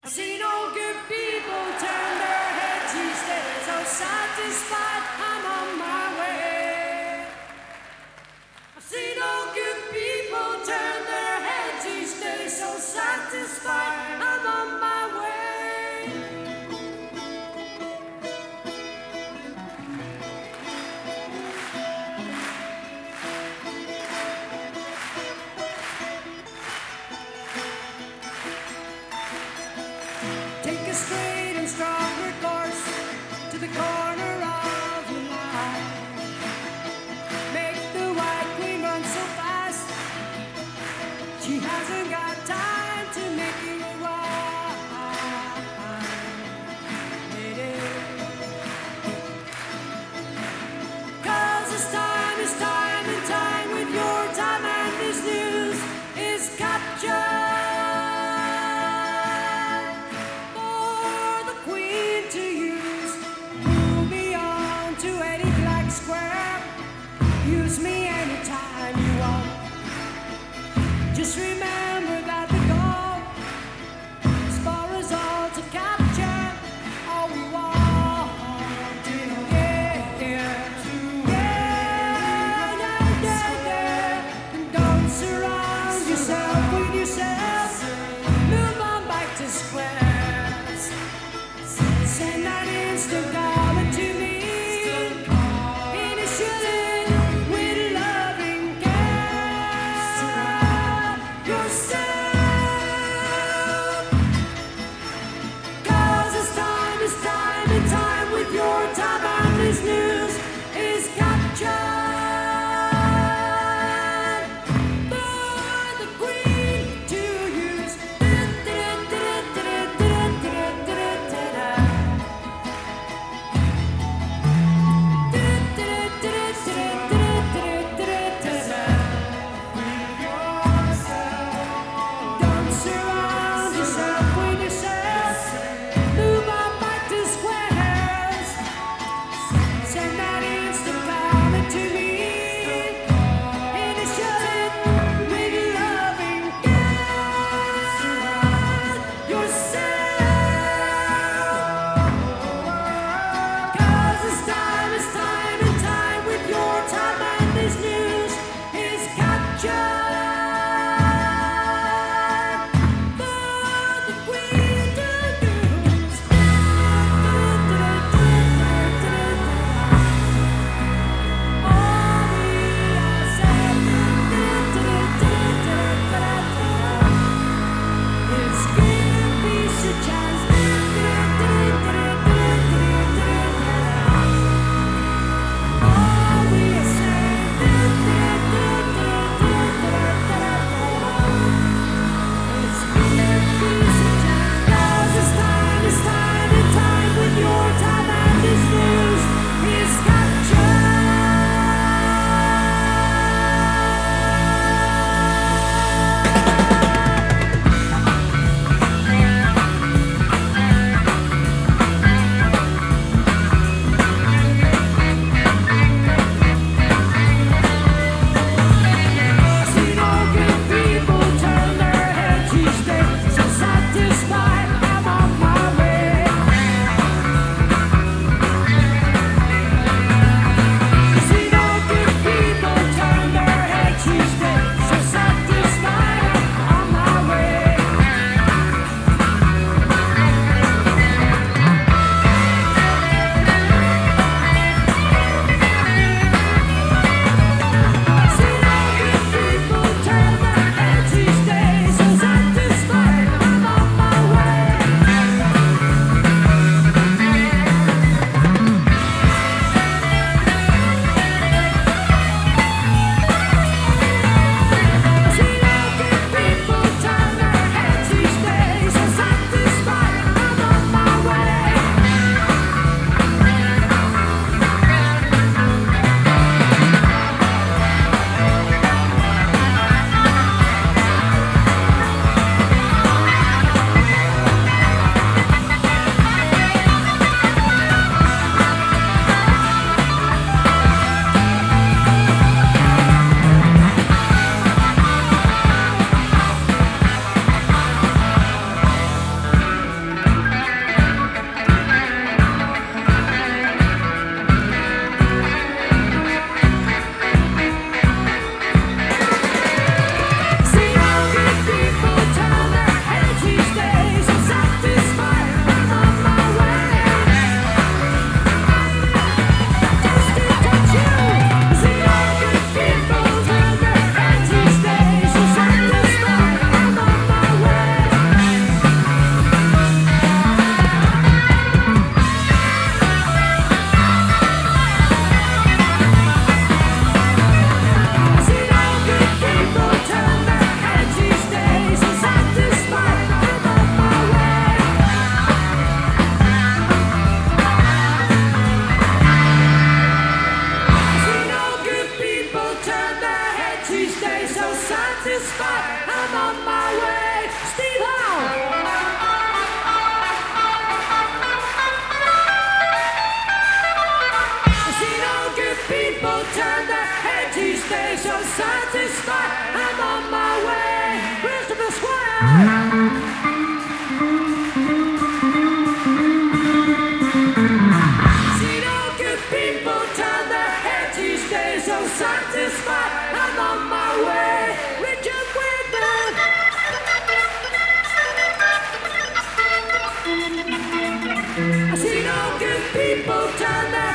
I've seen all good people turn their heads each day, so satisfied I'm on my way. I've seen all good people turn their heads each day, so satisfied I'm on my way. Take a straight and stronger course to the corner of the line. Make the white queen run so fast, she hasn't got time to make you wine. Lady. 'Cause it's time and time with your time, and this news is captured. For the queen to use. people turn their